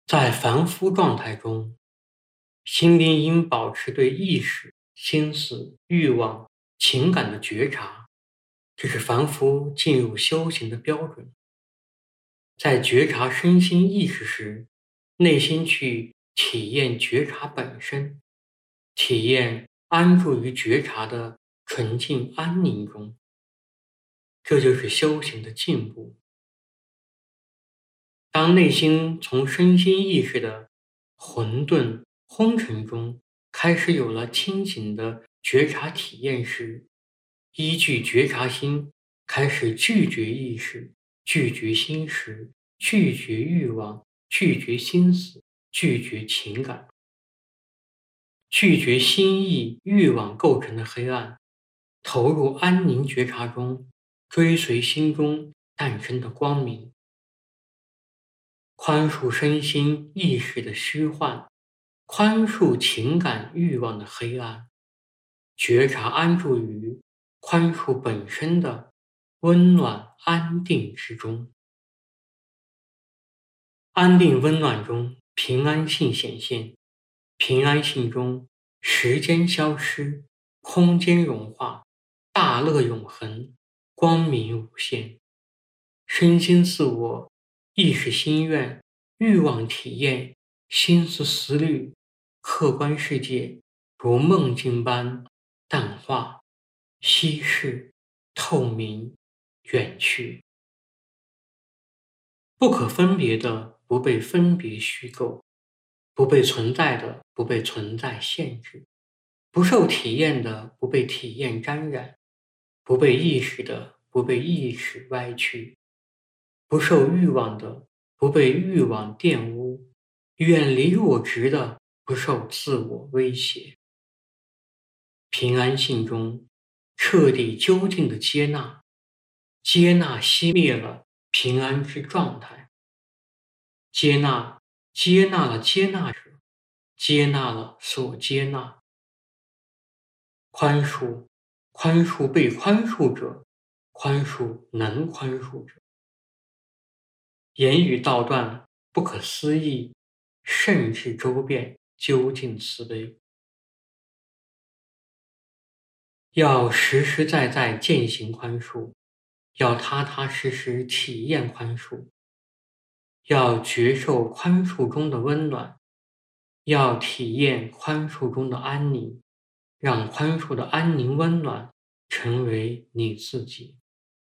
在凡夫状态中，心灵应保持对意识、心思、欲望、情感的觉察，这是凡夫进入修行的标准。在觉察身心意识时，内心去体验觉察本身，体验安住于觉察的纯净安宁中，这就是修行的进步。当内心从身心意识的混沌昏沉中开始有了清醒的觉察体验时，依据觉察心开始拒绝意识、拒绝心识、拒绝欲望、拒绝心思、拒绝情感、拒绝心意、欲望构成的黑暗，投入安宁觉察中，追随心中诞生的光明。宽恕身心意识的虚幻，宽恕情感欲望的黑暗，觉察安住于宽恕本身的温暖安定之中。安定温暖中，平安性显现，平安性中，时间消失，空间融化，大乐永恒，光明无限，身心自我，意识心愿，欲望体验，心思思虑，客观世界如梦境般淡化、稀释、透明、远去。不可分别的不被分别虚构，不被存在的不被存在限制，不受体验的不被体验沾染，不被意识的不被意识歪曲，不受欲望的不被欲望玷污，远离我执的不受自我威胁。平安性中彻底究竟的接纳，接纳熄灭了平安之状态，接纳了接纳者，接纳了所接纳，宽恕被宽恕者，宽恕能宽恕者。言语道断，不可思议，甚至周遍，究竟慈悲。要实实在在践行宽恕，要踏踏实实体验宽恕，要觉受宽恕中的温暖，要体验宽恕中的安宁，让宽恕的安宁温暖成为你自己。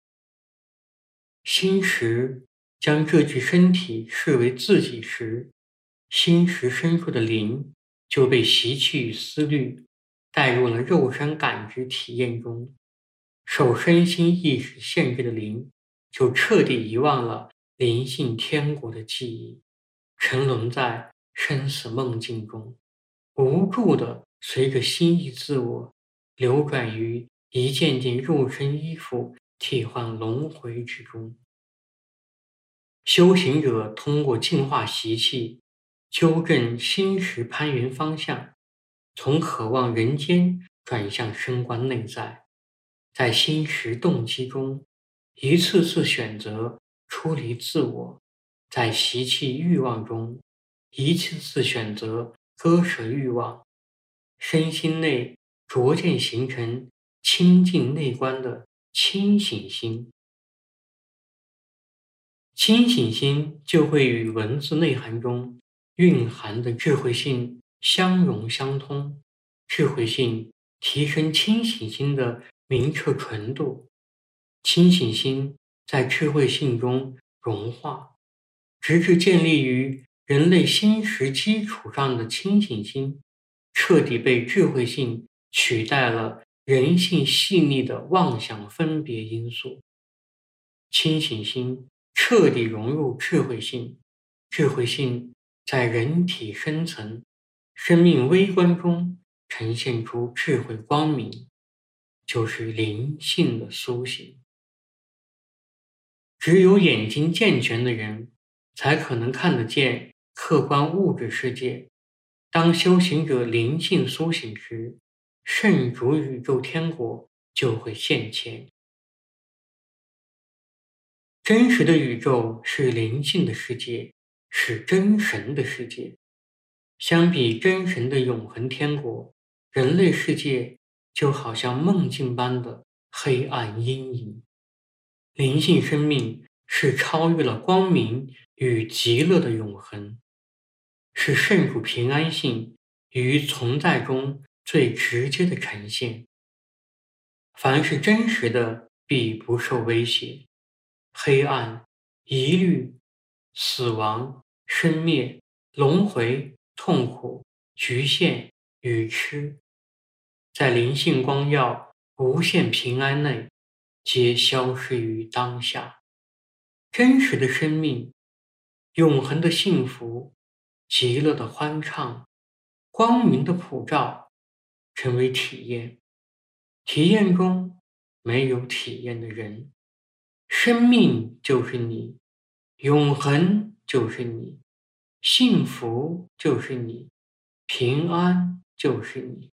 心识将这具身体视为自己时，心识深处的灵就被习气与思虑带入了肉身感知体验中，受身心意识限制的灵就彻底遗忘了灵性天国的记忆，沉沦在生死梦境中，无助地随着心意自我流转于一件件肉身衣服替换轮回之中。修行者通过净化习气，纠正心识攀缘方向，从渴望人间转向升观内在，在心识动机中一次次选择出离自我，在习气欲望中一次次选择割舍欲望，身心内逐渐形成清净内观的清醒心。清醒心就会与文字内涵中蕴含的智慧性相融相通，智慧性提升清醒心的明澈纯度，清醒心在智慧性中融化，直至建立于人类心识基础上的清醒心，彻底被智慧性取代了人性细腻的妄想分别因素。清醒心彻底融入智慧性，智慧性在人体深层、生命微观中呈现出智慧光明，就是灵性的苏醒。只有眼睛健全的人，才可能看得见客观物质世界。当修行者灵性苏醒时，圣主宇宙天国就会现前。真实的宇宙是灵性的世界， 是真神的世界。相比真神的永恒天国，人类世界就好像梦境般的黑暗阴影。灵性生命是超越了光明与极乐的永恒，是圣主平安性与存在中最直接的呈现。凡是真实的，必不受威胁。黑暗、疑虑、死亡、生灭、轮回、痛苦、局限、愚痴，在灵性光耀、无限平安内，皆消失于当下。真实的生命、永恒的幸福、极乐的欢畅、光明的普照，成为体验。体验中没有体验的人。生命就是你，永恒就是你，幸福就是你，平安就是你。